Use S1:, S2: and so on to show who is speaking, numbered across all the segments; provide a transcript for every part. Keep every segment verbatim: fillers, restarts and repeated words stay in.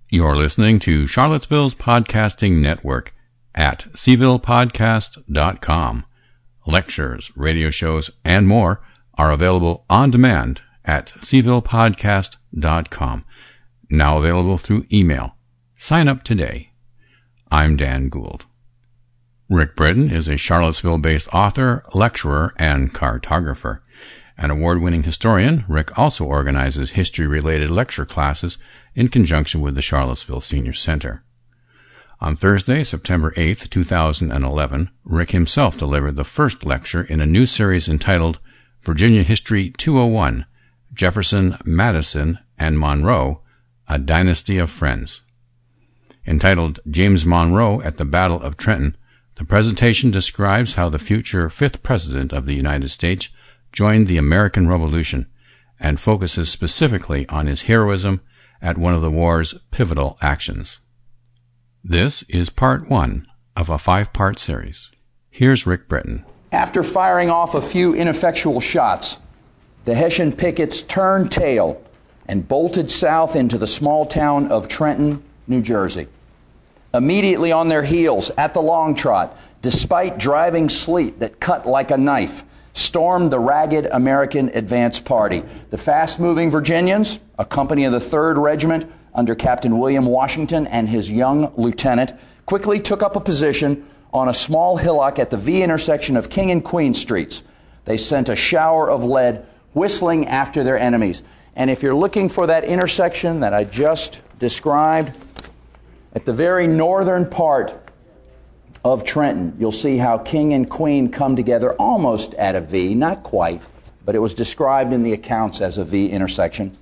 S1: You're listening to Charlottesville's Podcasting Network at c ville podcast dot com. Lectures, radio shows, and more are available on demand at c ville podcast dot com. Now available through email. Sign up today. I'm Dan Gould. Rick Britton is a Charlottesville-based author, lecturer, and cartographer. An award-winning historian, Rick also organizes history-related lecture classes in conjunction with the Charlottesville Senior Center. On Thursday, September eighth, two thousand eleven, Rick himself delivered the first lecture in a new series entitled Virginia History two oh one, Jefferson, Madison, and Monroe, A Dynasty of Friends. Entitled James Monroe at the Battle of Trenton, the presentation describes how the future fifth President of the United States joined the American Revolution and focuses specifically on his heroism at one of the war's pivotal actions. This is part one of a five-part series. Here's Rick Britton.
S2: After firing off a few ineffectual shots, the Hessian pickets turned tail and bolted south into the small town of Trenton, New Jersey. Immediately on their heels, at the long trot, despite driving sleet that cut like a knife, stormed the ragged American advance party. The fast-moving Virginians, a company of the third Regiment under Captain William Washington and his young lieutenant, quickly took up a position on a small hillock at the V intersection of King and Queen Streets. They sent a shower of lead whistling after their enemies. And if you're looking for that intersection that I just described, at the very northern part of Trenton, you'll see how King and Queen come together almost at a V, not quite, but it was described in the accounts as a V intersection.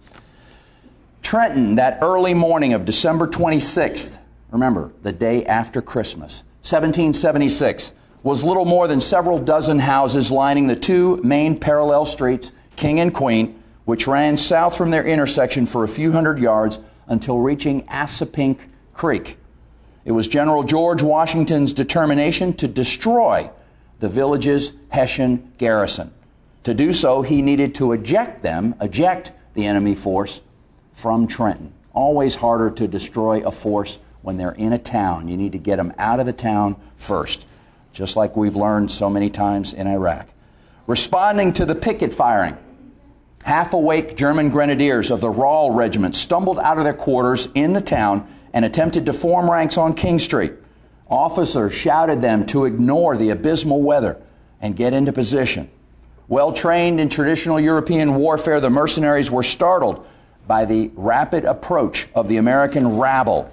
S2: Trenton, that early morning of December twenty-sixth, remember, the day after Christmas, seventeen seventy-six, was little more than several dozen houses lining the two main parallel streets, King and Queen, which ran south from their intersection for a few hundred yards until reaching Assapink Creek. It was General George Washington's determination to destroy the village's Hessian garrison. To do so, he needed to eject them, eject the enemy force from Trenton. Always harder to destroy a force when they're in a town. You need to get them out of the town first, just like we've learned so many times in Iraq. Responding to the picket firing, half-awake German grenadiers of the Rahl Regiment stumbled out of their quarters in the town and attempted to form ranks on King Street. Officers shouted them to ignore the abysmal weather and get into position. Well trained in traditional European warfare, the mercenaries were startled by the rapid approach of the American rabble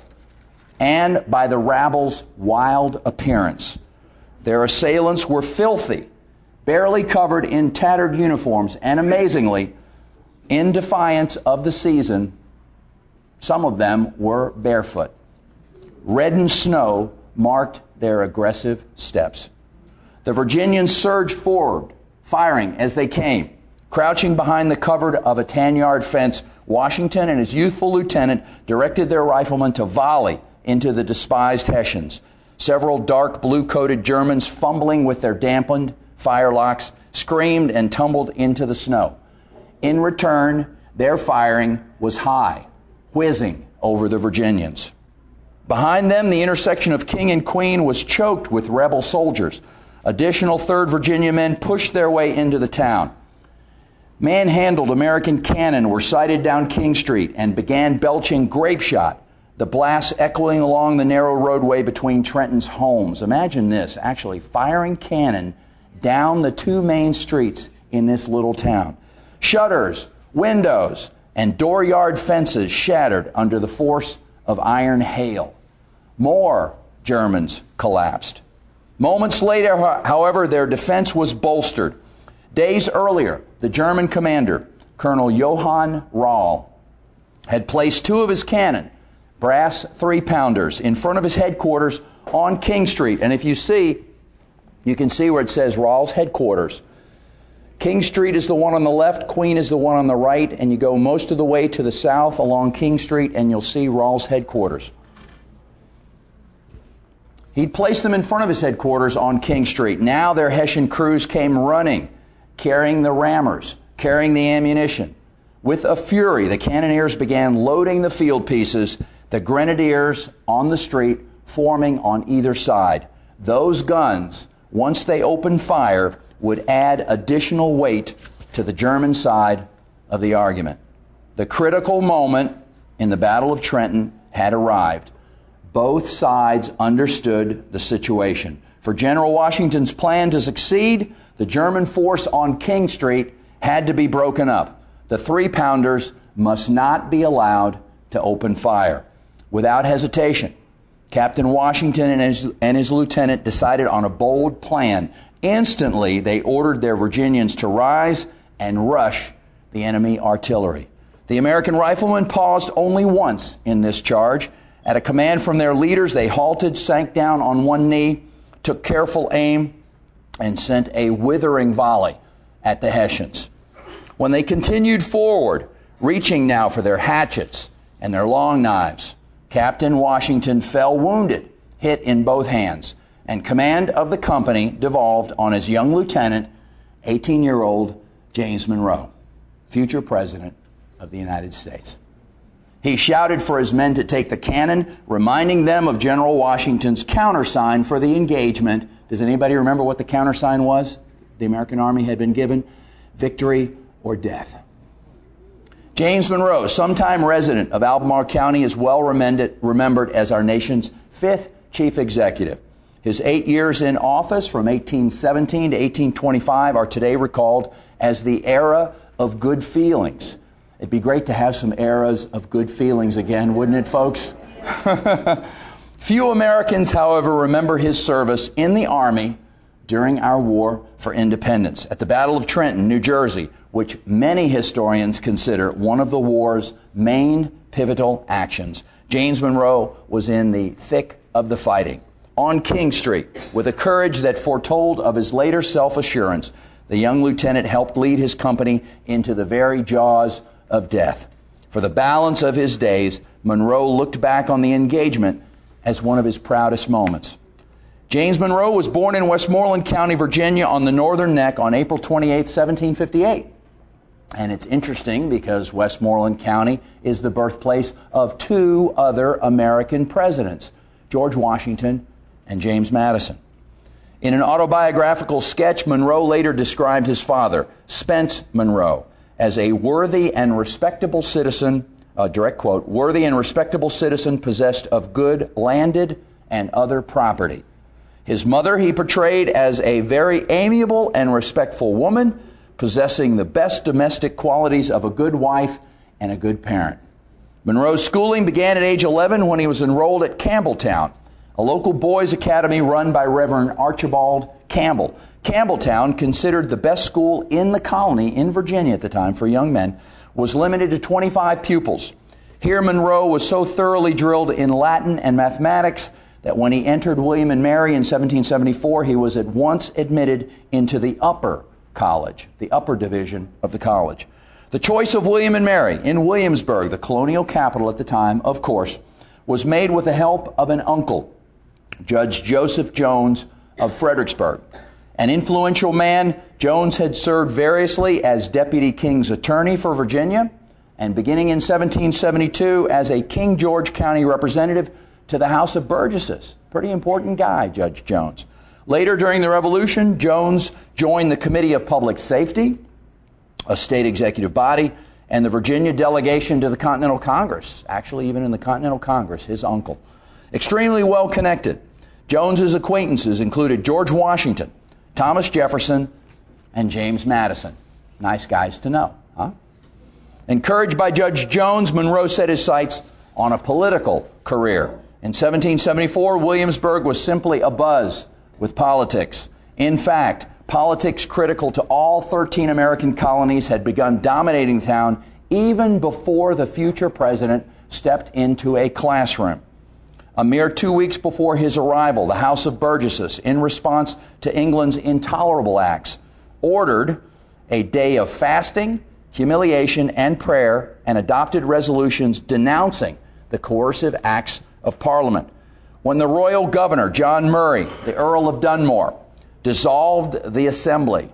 S2: and by the rabble's wild appearance. Their assailants were filthy, barely covered in tattered uniforms, and amazingly, in defiance of the season, some of them were barefoot. Reddened snow marked their aggressive steps. The Virginians surged forward, firing as they came. Crouching behind the cover of a tan-yard fence, Washington and his youthful lieutenant directed their riflemen to volley into the despised Hessians. Several dark blue-coated Germans, fumbling with their dampened firelocks, screamed and tumbled into the snow. In return, their firing was high, whizzing over the Virginians. Behind them, the intersection of King and Queen was choked with rebel soldiers. Additional third Virginia men pushed their way into the town. Manhandled American cannon were sighted down King Street and began belching grape shot, the blasts echoing along the narrow roadway between Trenton's homes. Imagine this, actually firing cannon down the two main streets in this little town. Shutters, windows, and dooryard fences shattered under the force of iron hail. More Germans collapsed. Moments later, however, their defense was bolstered. Days earlier, the German commander, Colonel Johann Rahl, had placed two of his cannon, brass three-pounders, in front of his headquarters on King Street. And if you see, you can see where it says Rahl's headquarters. King Street is the one on the left, Queen is the one on the right, and you go most of the way to the south along King Street and you'll see Rahl's headquarters. He'd placed them in front of his headquarters on King Street. Now their Hessian crews came running, carrying the rammers, carrying the ammunition. With a fury, the cannoneers began loading the field pieces the grenadiers on the street forming on either side. Those guns, once they opened fire, would add additional weight to the German side of the argument. The critical moment in the Battle of Trenton had arrived. Both sides understood the situation. For General Washington's plan to succeed, the German force on King Street had to be broken up. The three-pounders must not be allowed to open fire. Without hesitation, Captain Washington and his, and his lieutenant decided on a bold plan. Instantly, they ordered their Virginians to rise and rush the enemy artillery. The American riflemen paused only once in this charge. At a command from their leaders, they halted, sank down on one knee, took careful aim, and sent a withering volley at the Hessians. When they continued forward, reaching now for their hatchets and their long knives, Captain Washington fell wounded, hit in both hands, and command of the company devolved on his young lieutenant, eighteen-year-old James Monroe, future President of the United States. He shouted for his men to take the cannon, reminding them of General Washington's countersign for the engagement. Does anybody remember what the countersign was the American Army had been given? Victory or death. James Monroe, sometime resident of Albemarle County, is well remembered as our nation's fifth chief executive. His eight years in office from eighteen seventeen to eighteen twenty-five are today recalled as the era of good feelings. It'd be great to have some eras of good feelings again, wouldn't it, folks? Few Americans, however, remember his service in the Army during our war for independence. At the Battle of Trenton, New Jersey, which many historians consider one of the war's main pivotal actions, James Monroe was in the thick of the fighting. On King Street, with a courage that foretold of his later self-assurance, the young lieutenant helped lead his company into the very jaws of death. For the balance of his days, Monroe looked back on the engagement as one of his proudest moments. James Monroe was born in Westmoreland County, Virginia, on the Northern Neck on April twenty-eighth, seventeen fifty-eight. And it's interesting because Westmoreland County is the birthplace of two other American presidents, George Washington and James Madison. In an autobiographical sketch, Monroe later described his father, Spence Monroe, as a worthy and respectable citizen, a direct quote, worthy and respectable citizen possessed of good landed and other property. His mother he portrayed as a very amiable and respectful woman, possessing the best domestic qualities of a good wife and a good parent. Monroe's schooling began at age eleven when he was enrolled at Campbelltown, a local boys' academy run by Reverend Archibald Campbell. Campbelltown, considered the best school in the colony in Virginia at the time for young men, was limited to twenty-five pupils. Here Monroe was so thoroughly drilled in Latin and mathematics that when he entered William and Mary in seventeen seventy-four, he was at once admitted into the upper college, the upper division of the college. The choice of William and Mary in Williamsburg, the colonial capital at the time, of course, was made with the help of an uncle, Judge Joseph Jones of Fredericksburg. An influential man, Jones had served variously as Deputy King's Attorney for Virginia and beginning in seventeen seventy-two as a King George County representative to the House of Burgesses. Pretty important guy, Judge Jones. Later during the Revolution, Jones joined the Committee of Public Safety, a state executive body, and the Virginia delegation to the Continental Congress. Actually, even in the Continental Congress, his uncle. Extremely well connected, Jones's acquaintances included George Washington, Thomas Jefferson, and James Madison. Nice guys to know, huh? Encouraged by Judge Jones, Monroe set his sights on a political career. In seventeen seventy-four, Williamsburg was simply abuzz with politics. In fact, politics critical to all thirteen American colonies had begun dominating the town even before the future president stepped into a classroom. A mere two weeks before his arrival, the House of Burgesses, in response to England's intolerable acts, ordered a day of fasting, humiliation, and prayer, and adopted resolutions denouncing the coercive acts of Parliament. When the royal governor, John Murray, the Earl of Dunmore, dissolved the assembly,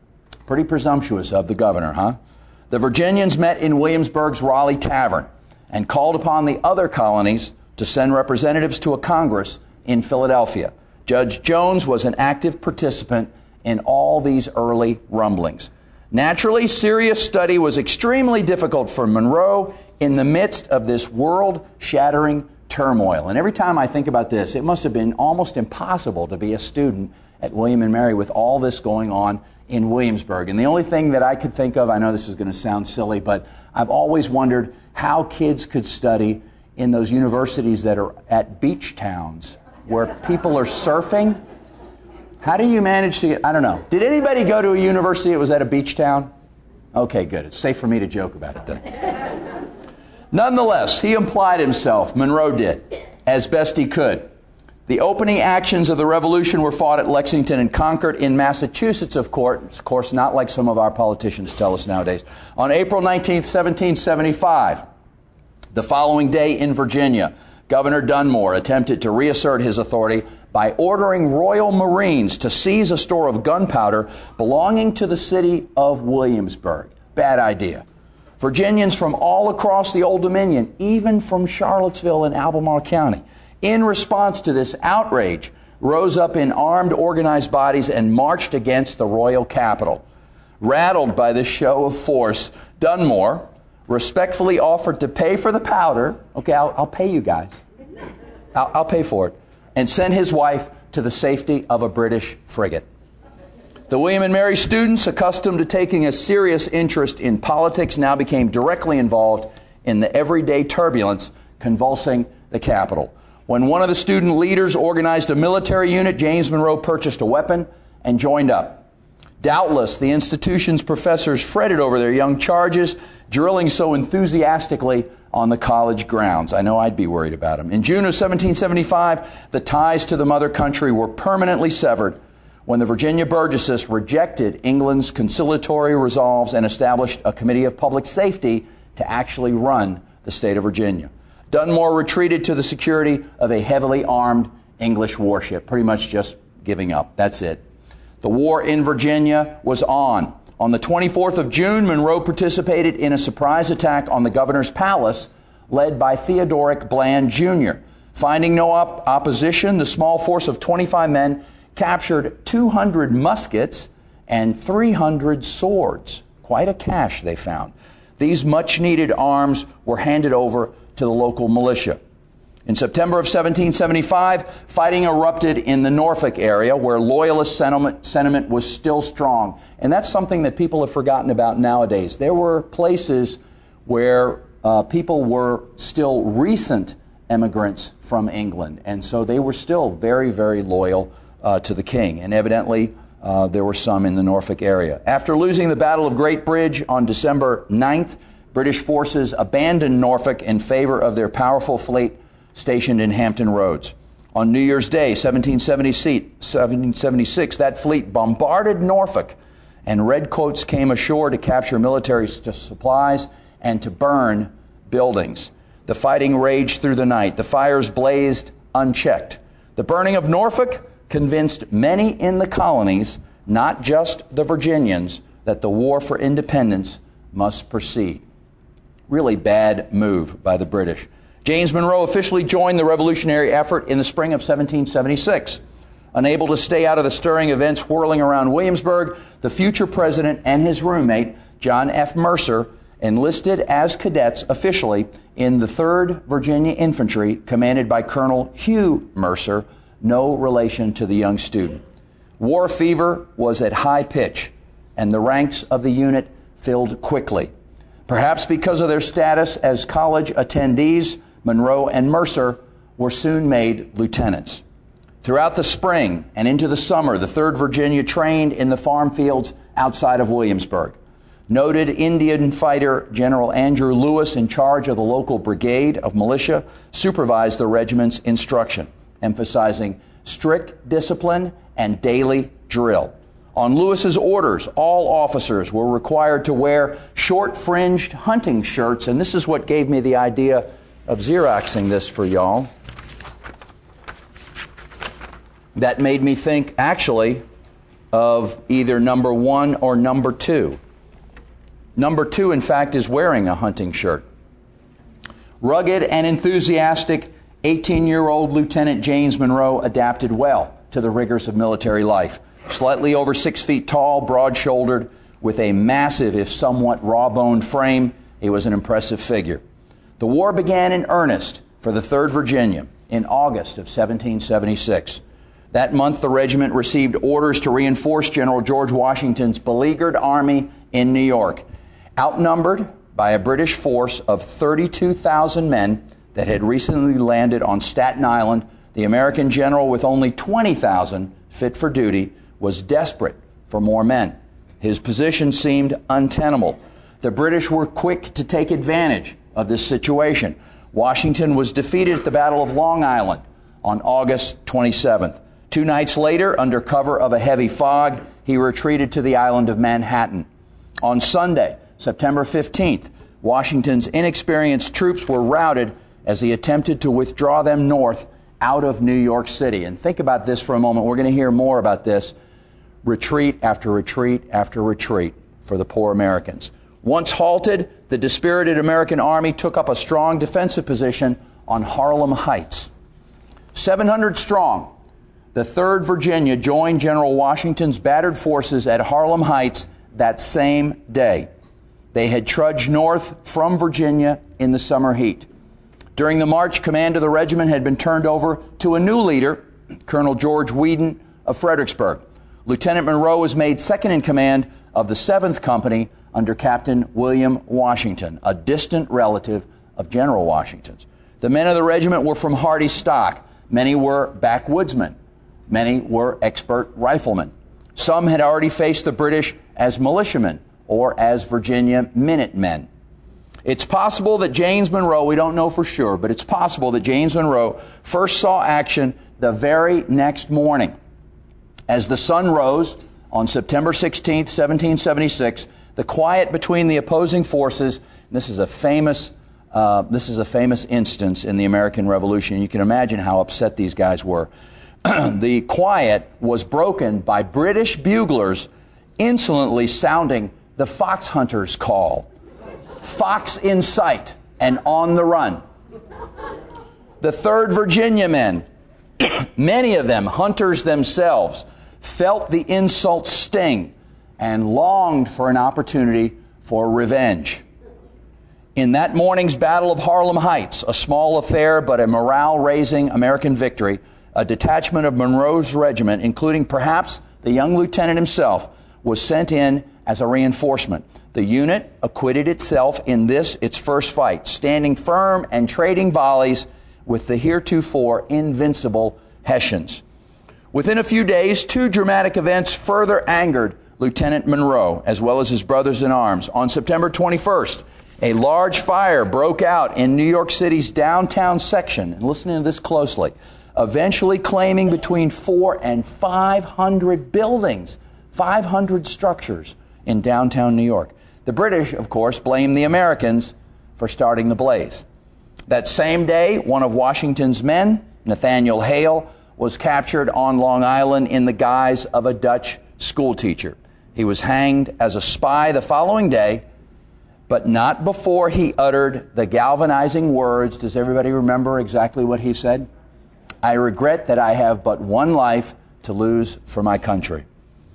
S2: pretty presumptuous of the governor, huh? The Virginians met in Williamsburg's Raleigh Tavern, and called upon the other colonies to send representatives to a Congress in Philadelphia. Judge Jones was an active participant in all these early rumblings. Naturally, serious study was extremely difficult for Monroe in the midst of this world-shattering turmoil. And every time I think about this, it must have been almost impossible to be a student at William and Mary with all this going on in Williamsburg. And the only thing that I could think of, I know this is going to sound silly, but I've always wondered how kids could study in those universities that are at beach towns where people are surfing. How do you manage to get, I don't know. Did anybody go to a university that was at a beach town? Okay, good. It's safe for me to joke about it then. Nonetheless, he applied himself, Monroe did, as best he could. The opening actions of the Revolution were fought at Lexington and Concord in Massachusetts, of course, of course, not like some of our politicians tell us nowadays. On April nineteenth, seventeen seventy-five, the following day in Virginia, Governor Dunmore attempted to reassert his authority by ordering Royal Marines to seize a store of gunpowder belonging to the city of Williamsburg. Bad idea. Virginians from all across the Old Dominion, even from Charlottesville and Albemarle County, in response to this outrage, rose up in armed, organized bodies and marched against the royal capital. Rattled by this show of force, Dunmore respectfully offered to pay for the powder. Okay, I'll, I'll pay you guys. I'll, I'll pay for it. And send his wife to the safety of a British frigate. The William and Mary students, accustomed to taking a serious interest in politics, now became directly involved in the everyday turbulence convulsing the capital. When one of the student leaders organized a military unit, James Monroe purchased a weapon and joined up. Doubtless, the institution's professors fretted over their young charges, drilling so enthusiastically on the college grounds. I know I'd be worried about them. In June of seventeen seventy-five, the ties to the mother country were permanently severed when the Virginia Burgesses rejected England's conciliatory resolves and established a committee of public safety to actually run the state of Virginia. Dunmore retreated to the security of a heavily armed English warship, pretty much just giving up. That's it. The war in Virginia was on. On the twenty-fourth of June, Monroe participated in a surprise attack on the governor's palace led by Theodoric Bland, Junior Finding no op- opposition, the small force of twenty-five men captured two hundred muskets and three hundred swords. Quite a cache they found. These much-needed arms were handed over to the local militia. In September of seventeen seventy-five, fighting erupted in the Norfolk area where Loyalist sentiment, sentiment was still strong. And that's something that people have forgotten about nowadays. There were places where uh, people were still recent immigrants from England. And so they were still very, very loyal uh, to the king. And evidently, uh, there were some in the Norfolk area. After losing the Battle of Great Bridge on December ninth, British forces abandoned Norfolk in favor of their powerful fleet stationed in Hampton Roads. On New Year's Day, seventeen seventy-six, that fleet bombarded Norfolk, and redcoats came ashore to capture military st- supplies and to burn buildings. The fighting raged through the night. The fires blazed unchecked. The burning of Norfolk convinced many in the colonies, not just the Virginians, that the war for independence must proceed. Really bad move by the British. James Monroe officially joined the revolutionary effort in the spring of seventeen seventy-six. Unable to stay out of the stirring events whirling around Williamsburg, the future president and his roommate, John F. Mercer, enlisted as cadets officially in the third Virginia Infantry, commanded by Colonel Hugh Mercer, no relation to the young student. War fever was at high pitch, and the ranks of the unit filled quickly. Perhaps because of their status as college attendees, Monroe and Mercer were soon made lieutenants. Throughout the spring and into the summer, the third Virginia trained in the farm fields outside of Williamsburg. Noted Indian fighter General Andrew Lewis, in charge of the local brigade of militia, supervised the regiment's instruction, emphasizing strict discipline and daily drill. On Lewis's orders, all officers were required to wear short-fringed hunting shirts, and this is what gave me the idea of Xeroxing this for y'all. That made me think, actually, of either number one or number two. Number two, in fact, is wearing a hunting shirt. Rugged and enthusiastic, eighteen-year-old Lieutenant James Monroe adapted well to the rigors of military life. Slightly over six feet tall, broad-shouldered, with a massive, if somewhat raw-boned frame, he was an impressive figure. The war began in earnest for the third Virginia in August of seventeen seventy-six. That month, the regiment received orders to reinforce General George Washington's beleaguered army in New York. Outnumbered by a British force of thirty-two thousand men that had recently landed on Staten Island, the American general, with only twenty thousand fit for duty, was desperate for more men. His position seemed untenable. The British were quick to take advantage of this situation. Washington was defeated at the Battle of Long Island on August twenty-seventh. Two nights later, under cover of a heavy fog, he retreated to the island of Manhattan. On Sunday, September fifteenth, Washington's inexperienced troops were routed as he attempted to withdraw them north out of New York City. And think about this for a moment. We're going to hear more about this. Retreat after retreat after retreat for the poor Americans. Once halted, the dispirited American army took up a strong defensive position on Harlem Heights. seven hundred strong, the third Virginia joined General Washington's battered forces at Harlem Heights that same day. They had trudged north from Virginia in the summer heat. During the march, command of the regiment had been turned over to a new leader, Colonel George Whedon of Fredericksburg. Lieutenant Monroe was made second in command of the seventh Company under Captain William Washington, a distant relative of General Washington's. The men of the regiment were from hardy stock. Many were backwoodsmen. Many were expert riflemen. Some had already faced the British as militiamen or as Virginia Minutemen. It's possible that James Monroe, we don't know for sure, but it's possible that James Monroe first saw action the very next morning. As the sun rose on September sixteenth, seventeen seventy-six, the quiet between the opposing forces, and this is a famous, uh, this is a famous instance in the American Revolution. You can imagine how upset these guys were. The quiet was broken by British buglers insolently sounding the fox hunter's call. Fox in sight and on the run. The third Virginia men, many of them hunters themselves, felt the insult sting and longed for an opportunity for revenge. In that morning's Battle of Harlem Heights, a small affair but a morale-raising American victory, a detachment of Monroe's regiment, including perhaps the young lieutenant himself, was sent in as a reinforcement. The unit acquitted itself in this, its first fight, standing firm and trading volleys with the heretofore invincible Hessians. Within a few days, two dramatic events further angered Lieutenant Monroe, as well as his brothers in arms. On September twenty-first, a large fire broke out in New York City's downtown section, and listen to this closely, eventually claiming between four and five hundred buildings, five hundred structures in downtown New York. The British, of course, blamed the Americans for starting the blaze. That same day, one of Washington's men, Nathaniel Hale, was captured on Long Island in the guise of a Dutch schoolteacher. He was hanged as a spy the following day, but not before he uttered the galvanizing words. Does everybody remember exactly what he said? I regret that I have but one life to lose for my country.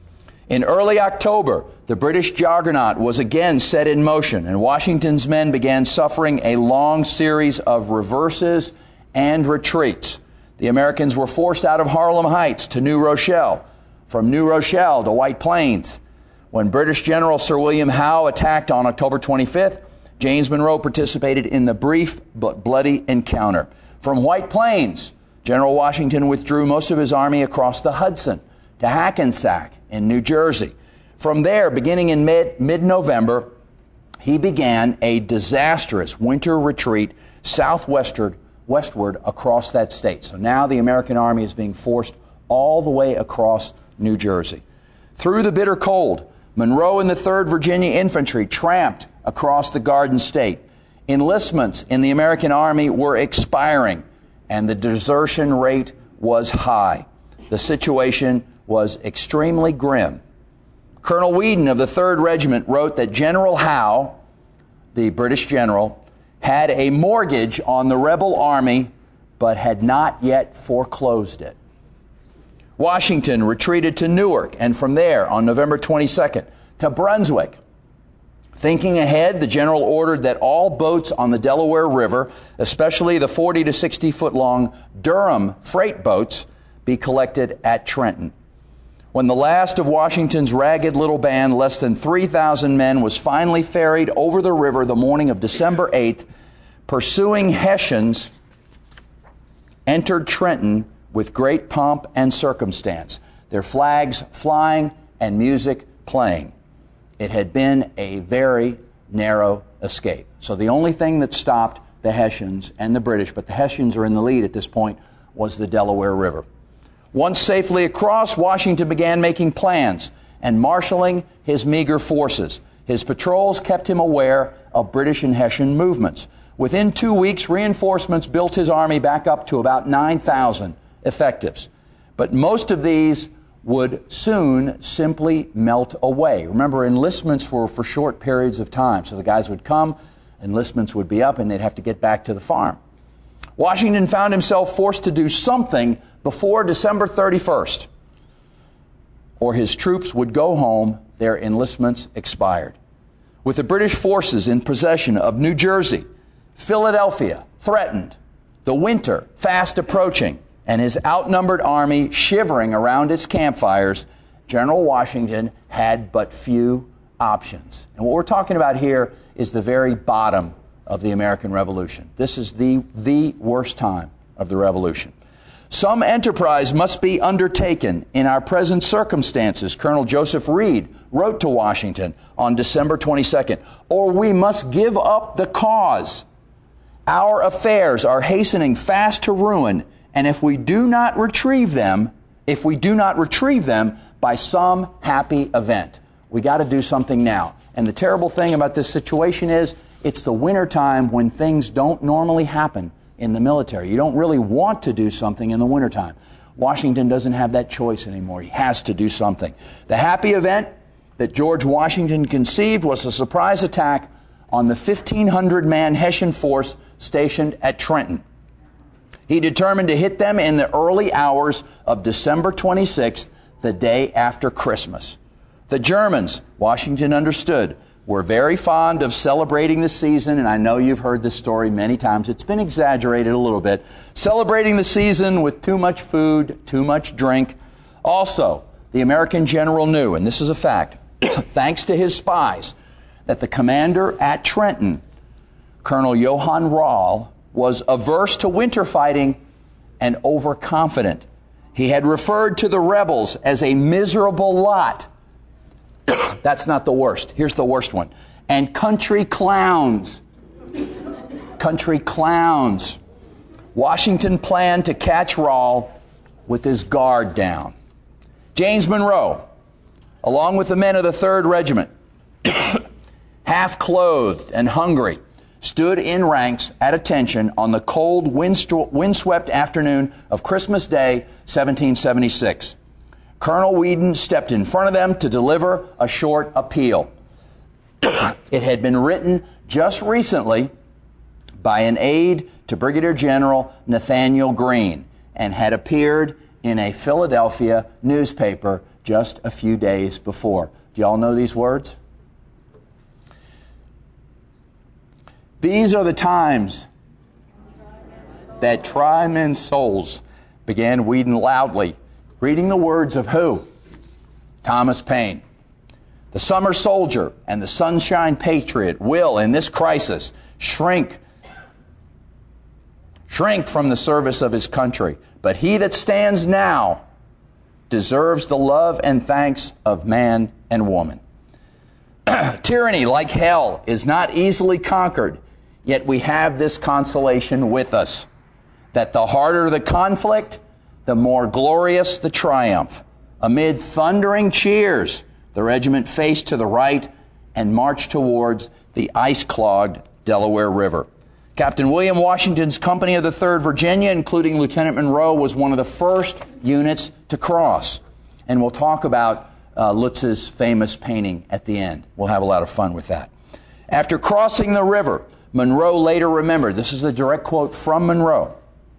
S2: In early October, the British juggernaut was again set in motion, and Washington's men began suffering a long series of reverses and retreats. The Americans were forced out of Harlem Heights to New Rochelle, from New Rochelle to White Plains. When British General Sir William Howe attacked on October twenty-fifth, James Monroe participated in the brief but bloody encounter. From White Plains, General Washington withdrew most of his army across the Hudson to Hackensack in New Jersey. From there, beginning in mid, mid-November, he began a disastrous winter retreat southwestward westward across that state. So now the American army is being forced all the way across New Jersey. Through the bitter cold, Monroe and the third Virginia Infantry tramped across the Garden State. Enlistments in the American army were expiring, and the desertion rate was high. The situation was extremely grim. Colonel Whedon of the third Regiment wrote that General Howe, the British general, had a mortgage on the rebel army, but had not yet foreclosed it. Washington retreated to Newark, and from there, on November twenty-second, to Brunswick. Thinking ahead, the general ordered that all boats on the Delaware River, especially the forty to sixty foot long Durham freight boats, be collected at Trenton. When the last of Washington's ragged little band, less than three thousand men, was finally ferried over the river the morning of December eighth, pursuing Hessians entered Trenton with great pomp and circumstance, their flags flying and music playing. It had been a very narrow escape. So the only thing that stopped the Hessians and the British, but the Hessians are in the lead at this point, was the Delaware River. Once safely across, Washington began making plans and marshaling his meager forces. His patrols kept him aware of British and Hessian movements. Within two weeks, reinforcements built his army back up to about nine thousand effectives. But most of these would soon simply melt away. Remember, enlistments were for short periods of time. So the guys would come, enlistments would be up, and they'd have to get back to the farm. Washington found himself forced to do something before December thirty-first, or his troops would go home, their enlistments expired. With the British forces in possession of New Jersey, Philadelphia threatened, the winter fast approaching, and his outnumbered army shivering around its campfires, General Washington had but few options. And what we're talking about here is the very bottom of the American Revolution. This is the, the worst time of the Revolution. Some enterprise must be undertaken in our present circumstances, Colonel Joseph Reed wrote to Washington on December twenty-second, or we must give up the cause. Our affairs are hastening fast to ruin, and if we do not retrieve them, if we do not retrieve them by some happy event, we got to do something now. And the terrible thing about this situation is it's the winter time when things don't normally happen in the military. You don't really want to do something in the wintertime. Washington doesn't have that choice anymore. He has to do something. The happy event that George Washington conceived was a surprise attack on the fifteen hundred man Hessian force stationed at Trenton. He determined to hit them in the early hours of December twenty-sixth, the day after Christmas. The Germans, Washington understood, were very fond of celebrating the season, and I know you've heard this story many times. It's been exaggerated a little bit. Celebrating the season with too much food, too much drink. Also, the American general knew, and this is a fact, thanks to his spies, that the commander at Trenton, Colonel Johann Rall, was averse to winter fighting and overconfident. He had referred to the rebels as a miserable lot. That's not the worst. Here's the worst one. And country clowns. Country clowns. Washington planned to catch Rall with his guard down. James Monroe, along with the men of the third Regiment, half-clothed and hungry, stood in ranks at attention on the cold, windswept afternoon of Christmas Day, seventeen seventy-six. Colonel Weedon stepped in front of them to deliver a short appeal. It had been written just recently by an aide to Brigadier General Nathaniel Greene and had appeared in a Philadelphia newspaper just a few days before. Do y'all know these words? These are the times that try men's souls, began Weedon loudly, reading the words of who? Thomas Paine. The summer soldier and the sunshine patriot will, in this crisis, shrink, shrink from the service of his country. But he that stands now deserves the love and thanks of man and woman. Tyranny, like hell, is not easily conquered, yet we have this consolation with us, that the harder the conflict, the more glorious the triumph. Amid thundering cheers, the regiment faced to the right and marched towards the ice-clogged Delaware River. Captain William Washington's company of the third Virginia, including Lieutenant Monroe, was one of the first units to cross. And we'll talk about uh, Lutz's famous painting at the end. We'll have a lot of fun with that. After crossing the river, Monroe later remembered, this is a direct quote from Monroe,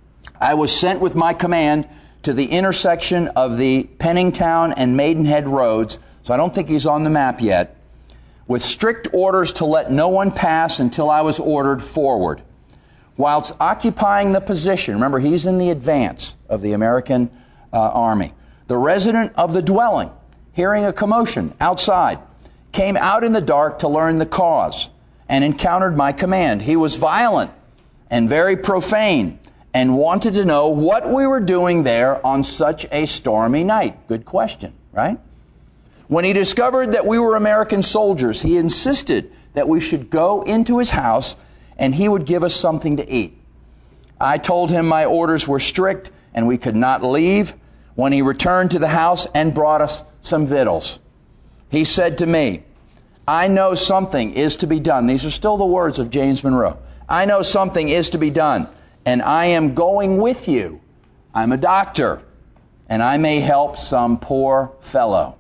S2: "I was sent with my command to the intersection of the Penningtown and Maidenhead roads," so I don't think he's on the map yet, "with strict orders to let no one pass until I was ordered forward. Whilst occupying the position," remember he's in the advance of the American uh, army, "the resident of the dwelling, hearing a commotion outside, came out in the dark to learn the cause and encountered my command. He was violent and very profane and wanted to know what we were doing there on such a stormy night." Good question, right? "When he discovered that we were American soldiers, he insisted that we should go into his house and he would give us something to eat. I told him my orders were strict and we could not leave, when he returned to the house and brought us some victuals. He said to me, 'I know something is to be done.'" These are still the words of James Monroe. "I know something is to be done, and I am going with you. I'm a doctor, and I may help some poor fellow."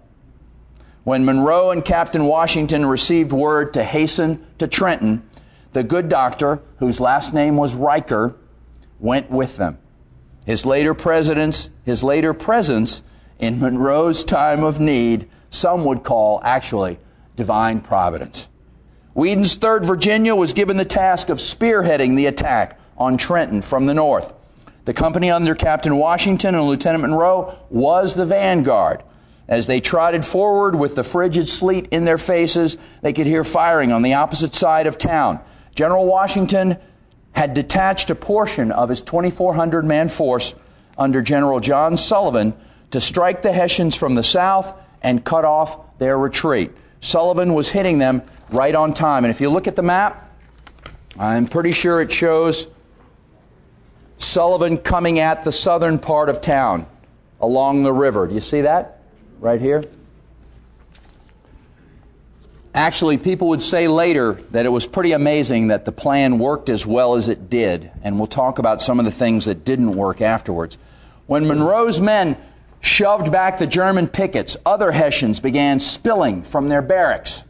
S2: When Monroe and Captain Washington received word to hasten to Trenton, the good doctor, whose last name was Riker, went with them. His later presence, his later presence in Monroe's time of need, some would call, actually, divine providence. Wheaton's third Virginia was given the task of spearheading the attack on Trenton from the north. The company under Captain Washington and Lieutenant Monroe was the vanguard. As they trotted forward with the frigid sleet in their faces, they could hear firing on the opposite side of town. General Washington had detached a portion of his twenty-four hundred man force under General John Sullivan to strike the Hessians from the south and cut off their retreat. Sullivan was hitting them right on time. And if you look at the map, I'm pretty sure it shows Sullivan coming at the southern part of town along the river. Do you see that right here? Actually, people would say later that it was pretty amazing that the plan worked as well as it did, and we'll talk about some of the things that didn't work afterwards. When Monroe's men shoved back the German pickets, other Hessians began spilling from their barracks.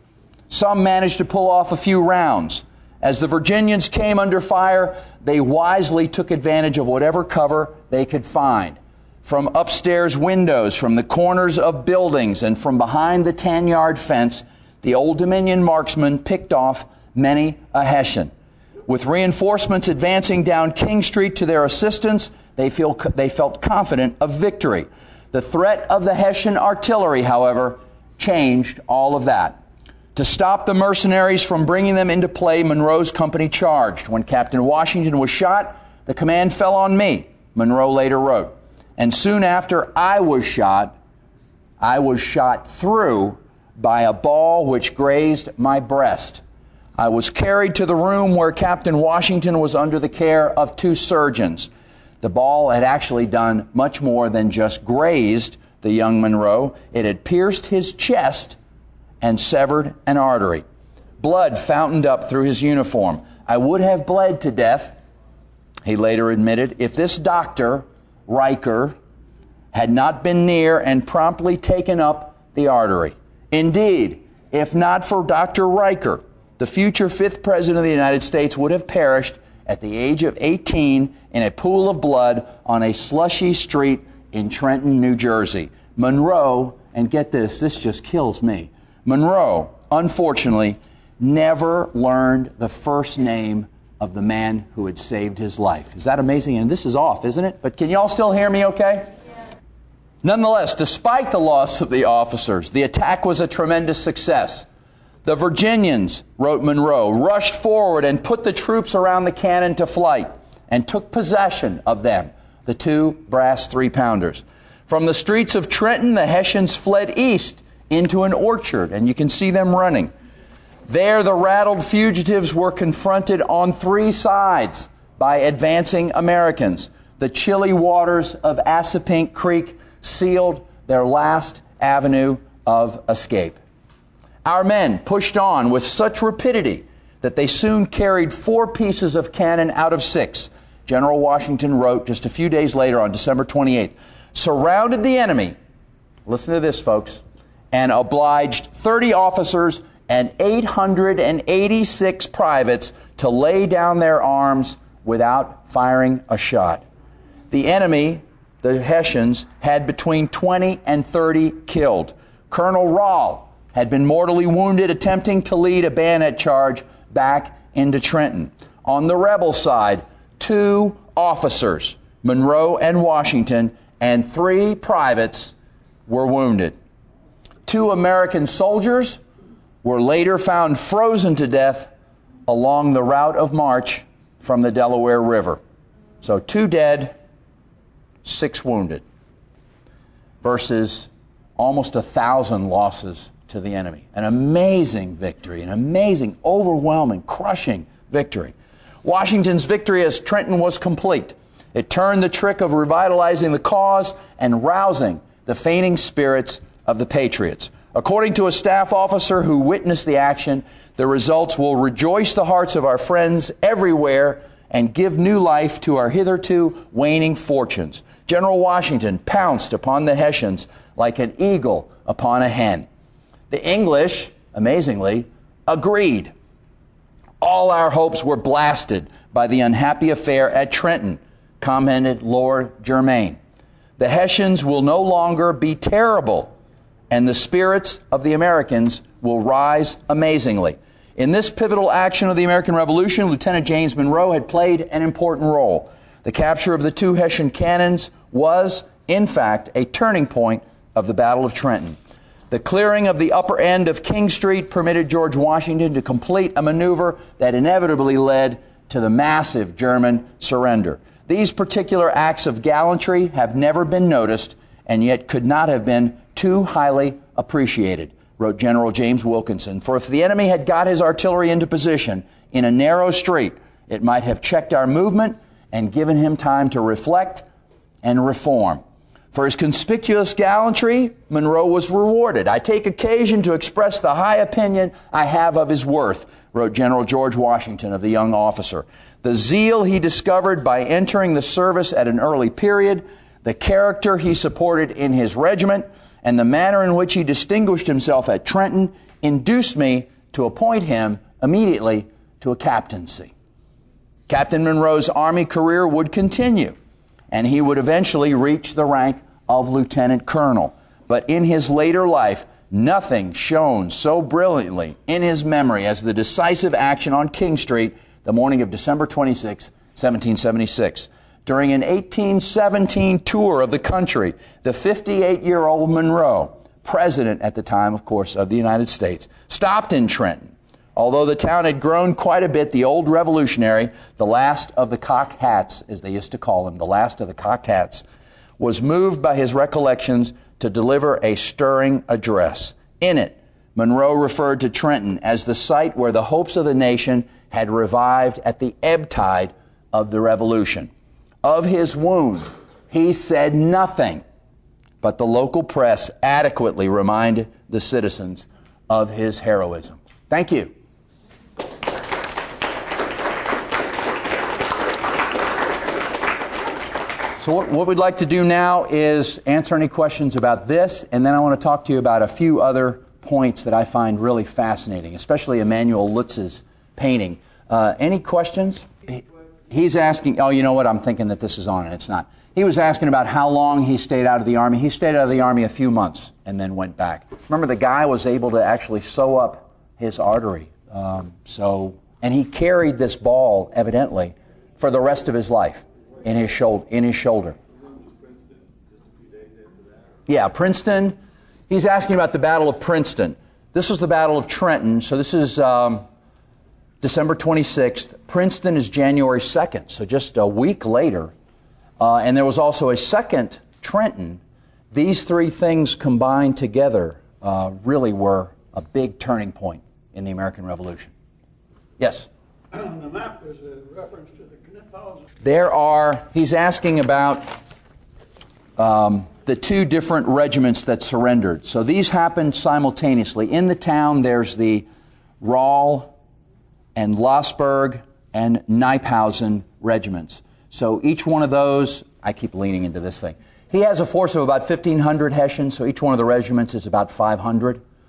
S2: Some managed to pull off a few rounds. As the Virginians came under fire, they wisely took advantage of whatever cover they could find. From upstairs windows, from the corners of buildings, and from behind the ten-yard fence, the Old Dominion marksmen picked off many a Hessian. With reinforcements advancing down King Street to their assistance, they, feel, they felt confident of victory. The threat of the Hessian artillery, however, changed all of that. To stop the mercenaries from bringing them into play, Monroe's company charged. When Captain Washington was shot, the command fell on me, Monroe later wrote. And soon after I was shot, I was shot through by a ball which grazed my breast. I was carried to the room where Captain Washington was under the care of two surgeons. The ball had actually done much more than just grazed the young Monroe. It had pierced his chest and severed an artery. Blood fountained up through his uniform. I would have bled to death, he later admitted, if this doctor, Riker, had not been near and promptly taken up the artery. Indeed, if not for Doctor Riker, the future fifth President of the United States would have perished at the age of eighteen in a pool of blood on a slushy street in Trenton, New Jersey. Monroe, and get this, this just kills me, Monroe, unfortunately, never learned the first name of the man who had saved his life. Is that amazing? And this is off, isn't it? But can you all still hear me okay? Nonetheless, despite the loss of the officers, the attack was a tremendous success. The Virginians, wrote Monroe, rushed forward and put the troops around the cannon to flight and took possession of them, the two brass three-pounders. From the streets of Trenton, the Hessians fled east into an orchard, and you can see them running. There, the rattled fugitives were confronted on three sides by advancing Americans. The chilly waters of Assunpink Creek sealed their last avenue of escape. Our men pushed on with such rapidity that they soon carried four pieces of cannon out of six. General Washington wrote just a few days later on December twenty-eighth, surrounded the enemy, listen to this folks, and obliged thirty officers and eight hundred eighty-six privates to lay down their arms without firing a shot. The enemy, the Hessians, had between twenty and thirty killed. Colonel Rahl had been mortally wounded attempting to lead a bayonet charge back into Trenton. On the rebel side, two officers, Monroe and Washington, and three privates were wounded. Two American soldiers were later found frozen to death along the route of march from the Delaware River. So two dead, six wounded, versus almost a thousand losses to the enemy. An amazing victory, an amazing, overwhelming, crushing victory. Washington's victory at Trenton was complete. It turned the trick of revitalizing the cause and rousing the fainting spirits of the patriots. According to a staff officer who witnessed the action, the results will rejoice the hearts of our friends everywhere and give new life to our hitherto waning fortunes. General Washington pounced upon the Hessians like an eagle upon a hen. The English, amazingly, agreed. All our hopes were blasted by the unhappy affair at Trenton, commented Lord Germain. The Hessians will no longer be terrible, and the spirits of the Americans will rise amazingly. In this pivotal action of the American Revolution, Lieutenant James Monroe had played an important role. The capture of the two Hessian cannons was, in fact, a turning point of the Battle of Trenton. The clearing of the upper end of King Street permitted George Washington to complete a maneuver that inevitably led to the massive German surrender. These particular acts of gallantry have never been noticed and yet could not have been too highly appreciated, wrote General James Wilkinson. For if the enemy had got his artillery into position in a narrow street, it might have checked our movement and given him time to reflect and reform. For his conspicuous gallantry, Monroe was rewarded. I take occasion to express the high opinion I have of his worth, wrote General George Washington of the young officer. The zeal he discovered by entering the service at an early period, the character he supported in his regiment, and the manner in which he distinguished himself at Trenton induced me to appoint him immediately to a captaincy. Captain Monroe's Army career would continue, and he would eventually reach the rank of lieutenant colonel. But in his later life, nothing shone so brilliantly in his memory as the decisive action on King Street the morning of December twenty-sixth, seventeen seventy-six. During an eighteen seventeen tour of the country, the fifty-eight-year-old Monroe, president at the time, of course, of the United States, stopped in Trenton. Although the town had grown quite a bit, the old revolutionary, the last of the cocked hats, as they used to call him, the last of the cocked hats, was moved by his recollections to deliver a stirring address. In it, Monroe referred to Trenton as the site where the hopes of the nation had revived at the ebb tide of the Revolution. Of his wound, he said nothing, but the local press adequately reminded the citizens of his heroism. Thank you. So what, what we'd like to do now is answer any questions about this, and then I want to talk to you about a few other points that I find really fascinating, especially Emanuel Lutz's painting. Uh, any questions? He, he's asking, oh, you know what, I'm thinking that this is on, and it's not. He was asking about how long he stayed out of the Army. He stayed out of the Army a few months and then went back. Remember, the guy was able to actually sew up his artery. Um, so, and he carried this ball, evidently, for the rest of his life. In his shoulder. In his shoulder. Yeah, Princeton. He's asking about the Battle of Princeton. This was the Battle of Trenton. So this is um, December twenty-sixth. Princeton is January second. So just a week later. Uh, and there was also a second Trenton. These three things combined together uh, really were a big turning point in the American Revolution. Yes?
S3: On the map, there's a reference to the Kniphausen.
S2: There are, he's asking about um, the two different regiments that surrendered. So these happened simultaneously. In the town, there's the Rahl and Lossberg and Kniphausen regiments. So each one of those, I keep leaning into this thing. He has a force of about fifteen hundred Hessians, so each one of the regiments is about five hundred.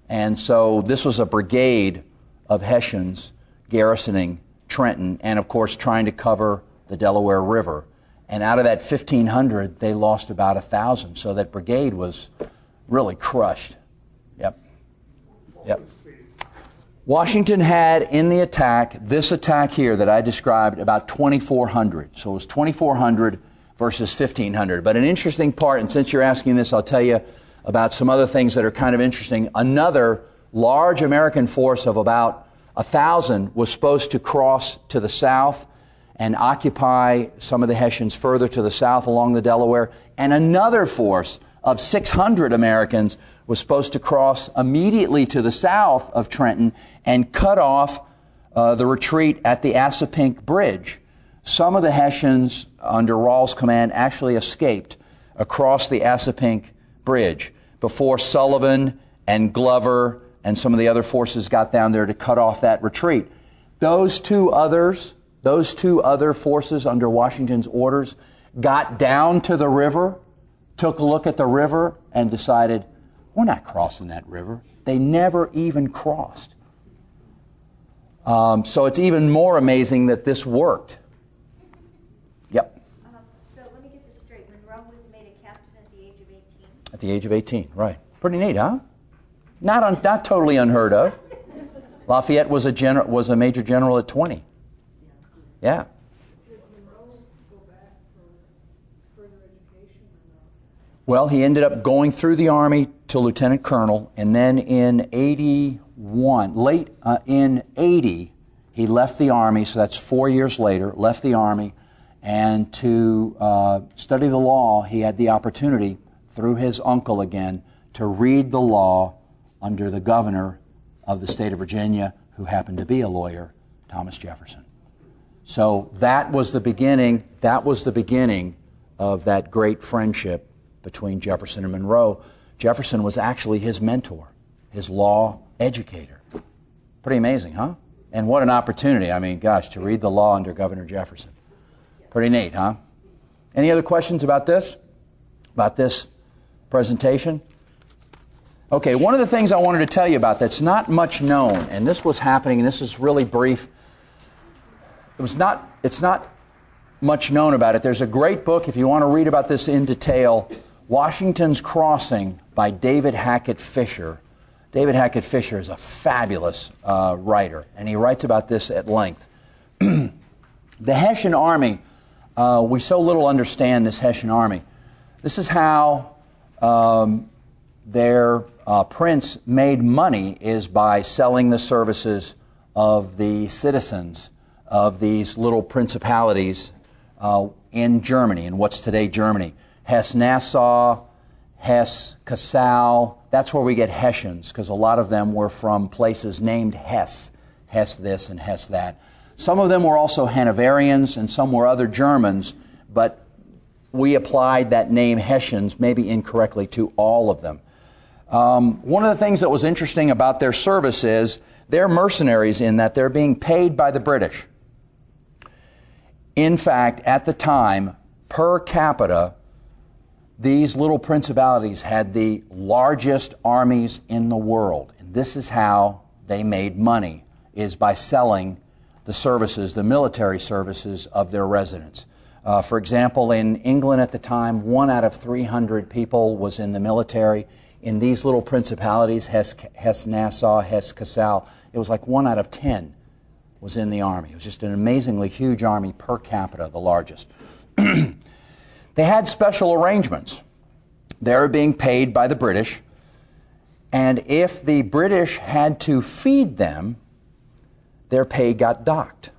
S2: And so this was a brigade of Hessians garrisoning Trenton and, of course, trying to cover the Delaware River. And out of that fifteen hundred, they lost about one thousand. So that brigade was really crushed. Yep. Yep. Washington had in the attack, this attack here that I described, about twenty-four hundred. So it was twenty-four hundred versus fifteen hundred. But an interesting part, and since you're asking this, I'll tell you about some other things that are kind of interesting. Another large American force of about one thousand was supposed to cross to the south and occupy some of the Hessians further to the south along the Delaware. And another force of six hundred Americans was supposed to cross immediately to the south of Trenton and cut off uh, the retreat at the Assunpink Bridge. Some of the Hessians under Rawls' command actually escaped across the Assunpink Bridge before Sullivan and Glover and some of the other forces got down there to cut off that retreat. Those two others, those two other forces under Washington's orders got down to the river, took a look at the river, and decided, we're not crossing that river. They never even crossed. Um, so it's even more amazing that this worked. Yep.
S4: Um, so let me get this straight. Monroe was made a captain at the age of eighteen?
S2: At the age of eighteen, right. Pretty neat, huh? Not un, not totally unheard of. Lafayette was a gener- was a major general at twenty. Yeah.
S3: Did Monroe go back for further education or not?
S2: Well, he ended up going through the Army to lieutenant colonel, and then in eighty-one, late uh, in eighty, he left the Army, so that's four years later, left the Army, and to uh, study the law, he had the opportunity, through his uncle again, to read the law under the governor of the state of Virginia, who happened to be a lawyer, Thomas Jefferson. So that was the beginning, that was the beginning of that great friendship between Jefferson and Monroe. Jefferson was actually his mentor, his law educator. Pretty amazing, huh? And what an opportunity, I mean, gosh, to read the law under Governor Jefferson. Pretty neat, huh? Any other questions about this? About this presentation? Okay, one of the things I wanted to tell you about that's not much known, and this was happening, and this is really brief. It was not, it's not much known about it. There's a great book, if you want to read about this in detail, Washington's Crossing by David Hackett Fisher. David Hackett Fisher is a fabulous uh, writer, and he writes about this at length. The Hessian Army, uh, we so little understand this Hessian Army. This is how um, their uh, prince made money, is by selling the services of the citizens of these little principalities uh, in Germany, in what's today Germany. Hesse-Nassau, Hesse-Cassel, that's where we get Hessians, because a lot of them were from places named Hesse, Hesse this and Hesse that. Some of them were also Hanoverians, and some were other Germans, but we applied that name Hessians, maybe incorrectly, to all of them. Um, one of the things that was interesting about their service is they're mercenaries in that they're being paid by the British. In fact, at the time, per capita, these little principalities had the largest armies in the world. And this is how they made money, is by selling the services, the military services of their residents. Uh, for example, in England at the time, one out of three hundred people was in the military. In these little principalities, Hesse, Hesse-Nassau, Hesse-Cassel, it was like one out of ten was in the army. It was just an amazingly huge army per capita, the largest. They had special arrangements. They were being paid by the British, and if the British had to feed them, their pay got docked.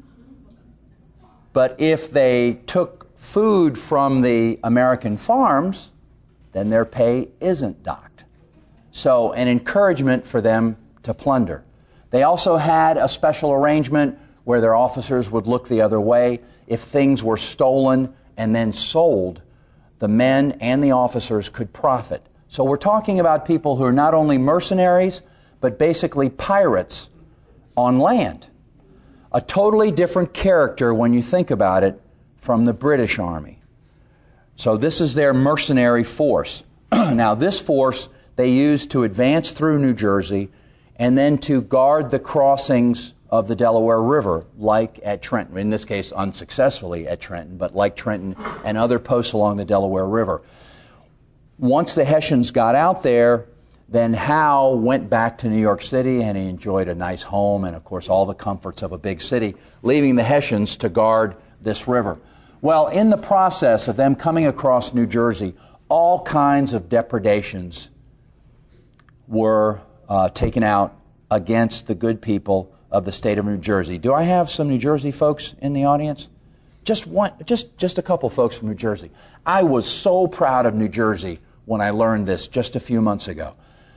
S2: But if they took food from the American farms, then their pay isn't docked. So an encouragement for them to plunder. They also had a special arrangement where their officers would look the other way. If things were stolen and then sold, the men and the officers could profit. So we're talking about people who are not only mercenaries, but basically pirates on land. A totally different character when you think about it from the British Army. So this is their mercenary force. Now this force, they used to advance through New Jersey and then to guard the crossings of the Delaware River, like at Trenton, in this case unsuccessfully at Trenton, but like Trenton and other posts along the Delaware River. Once the Hessians got out there, then Howe went back to New York City, and he enjoyed a nice home and, of course, all the comforts of a big city, leaving the Hessians to guard this river. Well, in the process of them coming across New Jersey, all kinds of depredations were uh, taken out against the good people of the state of New Jersey. Do I have some New Jersey folks in the audience? Just one, just, just a couple folks from New Jersey. I was so proud of New Jersey when I learned this just a few months ago.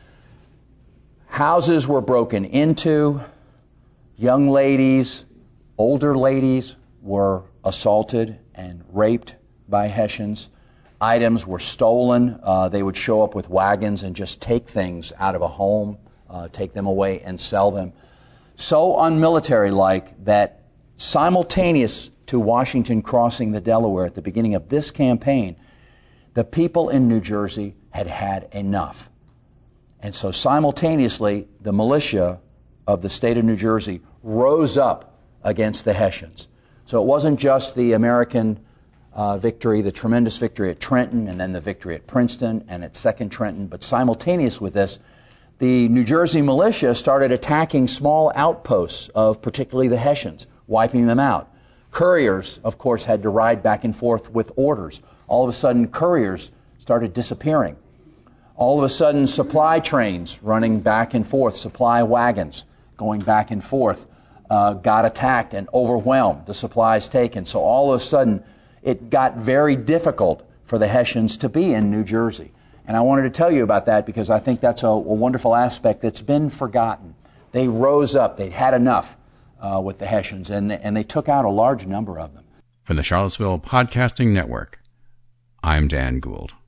S2: Houses were broken into, young ladies, older ladies were assaulted and raped by Hessians. Items were stolen. Uh, they would show up with wagons and just take things out of a home, uh, take them away and sell them. So unmilitary-like that simultaneous to Washington crossing the Delaware at the beginning of this campaign, the people in New Jersey had had enough. And so simultaneously, the militia of the state of New Jersey rose up against the Hessians. So it wasn't just the American uh, victory, the tremendous victory at Trenton, and then the victory at Princeton and at Second Trenton, but simultaneous with this, the New Jersey militia started attacking small outposts of particularly the Hessians, wiping them out. Couriers, of course, had to ride back and forth with orders. All of a sudden, couriers started disappearing. All of a sudden, supply trains running back and forth, supply wagons going back and forth, uh, got attacked and overwhelmed, the supplies taken. So all of a sudden, it got very difficult for the Hessians to be in New Jersey. And I wanted to tell you about that because I think that's a, a wonderful aspect that's been forgotten. They rose up. They'd had enough uh, with the Hessians, and, and they took out a large number of them.
S1: For the Charlottesville Podcasting Network, I'm Dan Gould.